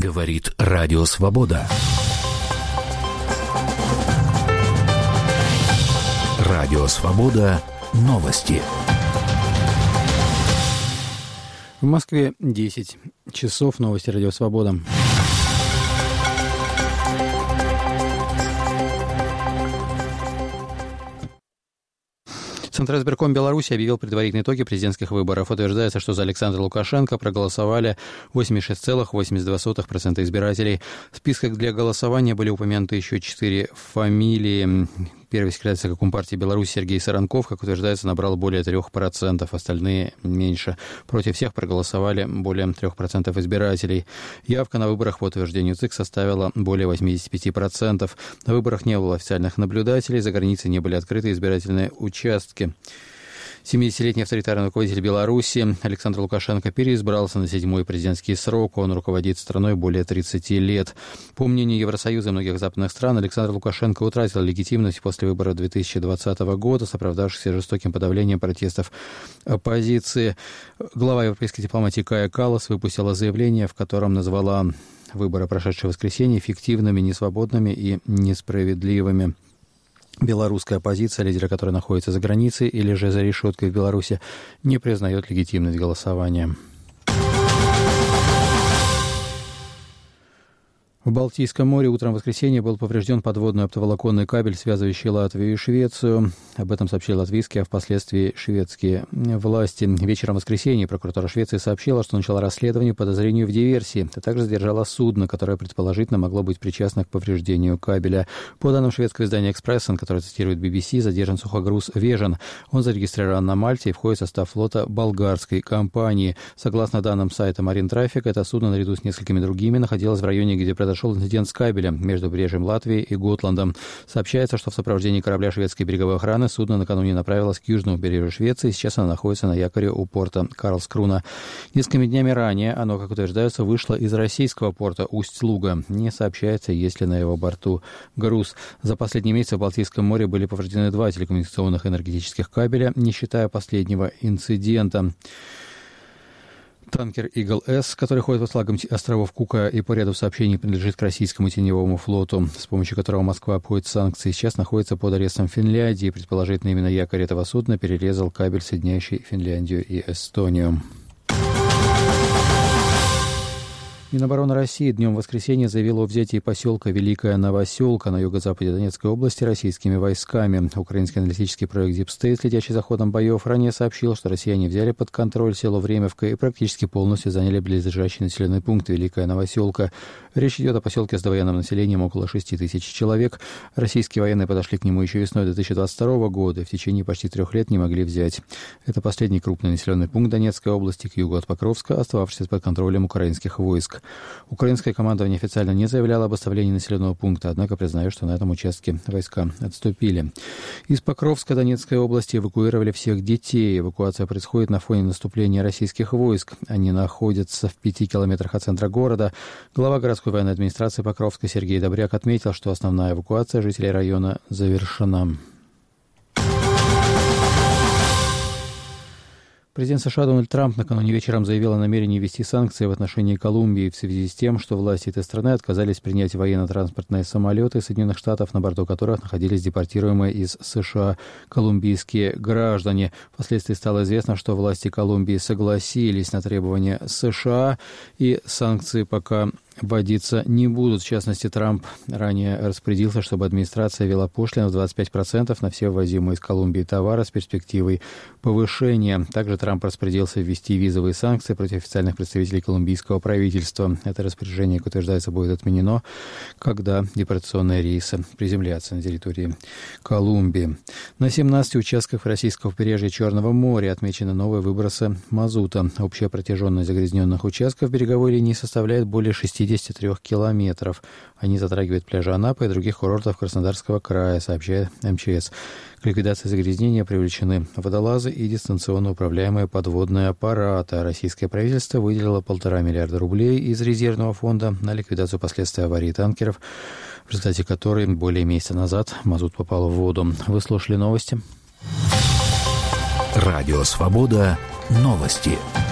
Говорит Радио Свобода. Радио Свобода. Новости. В Москве 10 часов. Новости Радио Свобода. Центральный Беларуси объявил предварительные итоги президентских выборов. Утверждается, что за Александра Лукашенко проголосовали 86,82% избирателей. В списках для голосования были упомянуты еще 4 фамилии. Первый секретарь ЦК Компартии Беларуси Сергей Саранков, как утверждается, набрал более 3%, остальные меньше. Против всех проголосовали более 3% избирателей. Явка на выборах по утверждению ЦИК составила более 85%. На выборах не было официальных наблюдателей, за границей не были открыты избирательные участки. 70-летний авторитарный руководитель Беларуси Александр Лукашенко переизбрался на 7-й президентский срок. Он руководит страной более 30 лет. По мнению Евросоюза и многих западных стран, Александр Лукашенко утратил легитимность после выборов 2020 года, сопровождавшихся жестоким подавлением протестов оппозиции. Глава европейской дипломатии Кая Каллас выпустила заявление, в котором назвала выборы, прошедшие в воскресенье, фиктивными, несвободными и несправедливыми. Белорусская оппозиция, лидеры которой находятся за границей или же за решеткой в Беларуси, не признает легитимность голосования. В Балтийском море утром в воскресенье был поврежден подводный оптоволоконный кабель, связывающий Латвию и Швецию. Об этом сообщили латвийские, а впоследствии шведские власти. Вечером в воскресенье прокуратура Швеции сообщила, что начала расследование по подозрению в диверсии, а также задержала судно, которое предположительно могло быть причастно к повреждению кабеля. По данным шведского издания «Экспрессен», которое цитирует BBC, задержан сухогруз «Вежен». Он зарегистрирован на Мальте и входит в состав флота болгарской компании. Согласно данным сайта Marine Traffic, это судно наряду с несколькими другими находилось в районе, где произошел инцидент с кабелем между побережьем Латвии и Готландом. Сообщается, что в сопровождении корабля шведской береговой охраны судно накануне направилось к южному побережью Швеции. Сейчас оно находится на якоре у порта Карлскруна. Несколькими днями ранее оно, как утверждается, вышло из российского порта Усть-Луга. Не сообщается, есть ли на его борту груз. За последние месяцы в Балтийском море были повреждены 2 телекоммуникационных энергетических кабеля, не считая последнего инцидента. Танкер «Игл-С», который ходит по флагам островов Кука и по ряду сообщений принадлежит к российскому теневому флоту, с помощью которого Москва обходит санкции, сейчас находится под арестом в Финляндии. Предположительно, именно якорь этого судна перерезал кабель, соединяющий Финляндию и Эстонию. Минобороны России днем воскресенья заявила о взятии поселка Великая Новоселка на юго-западе Донецкой области российскими войсками. Украинский аналитический проект Deep State, следящий за ходом боев, ранее сообщил, что россияне взяли под контроль село Времевка и практически полностью заняли близлежащий населенный пункт Великая Новоселка. Речь идет о поселке с довоенным населением около 6 тысяч человек. Российские военные подошли к нему еще весной 2022 года и в течение почти 3 лет не могли взять. Это последний крупный населенный пункт Донецкой области к югу от Покровска, остававшийся под контролем украинских войск. Украинское командование официально не заявляло об оставлении населенного пункта, однако признает, что на этом участке войска отступили. Из Покровска Донецкой области эвакуировали всех детей. Эвакуация происходит на фоне наступления российских войск. Они находятся в 5 километрах от центра города. Глава городской военной администрации Покровска Сергей Добряк отметил, что основная эвакуация жителей района завершена. Президент США Дональд Трамп накануне вечером заявил о намерении ввести санкции в отношении Колумбии в связи с тем, что власти этой страны отказались принять военно-транспортные самолеты Соединенных Штатов, на борту которых находились депортируемые из США колумбийские граждане. Впоследствии стало известно, что власти Колумбии согласились на требования США, и санкции пока вводиться не будут. В частности, Трамп ранее распорядился, чтобы администрация ввела пошлину в 25% на все ввозимые из Колумбии товары с перспективой повышения. Также Трамп распорядился ввести визовые санкции против официальных представителей колумбийского правительства. Это распоряжение, как утверждается, будет отменено, когда депортационные рейсы приземлятся на территории Колумбии. На 17 участках российского побережья Черного моря отмечены новые выбросы мазута. Общая протяженность загрязненных участков береговой линии составляет более 63 километров. Они затрагивают пляжи Анапы и других курортов Краснодарского края, сообщает МЧС. К ликвидации загрязнения привлечены водолазы и дистанционно управляемые подводные аппараты. Российское правительство выделило 1,5 миллиарда рублей из резервного фонда на ликвидацию последствий аварии танкеров, в результате которой более месяца назад мазут попал в воду. Вы слушали новости. Радио Свобода. Новости.